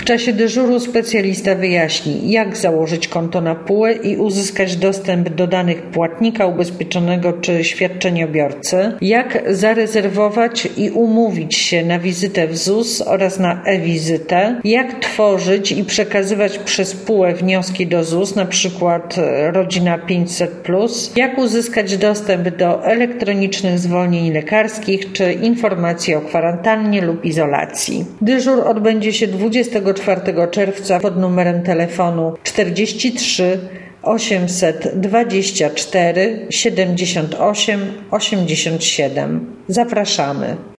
W czasie dyżuru specjalista wyjaśni, jak założyć konto na PUE i uzyskać dostęp do danych płatnika, ubezpieczonego czy świadczeniobiorcy, jak zarezerwować i umówić się na wizytę w ZUS oraz na e-wizytę, jak tworzyć i przekazywać przez PUE wnioski do ZUS, np. Rodzina 500+, jak uzyskać dostęp do elektronicznych zwolnień lekarskich czy informacji o kwarantannie lub izolacji. Dyżur odbędzie się 24 czerwca pod numerem telefonu 43 824 78 87. Zapraszamy.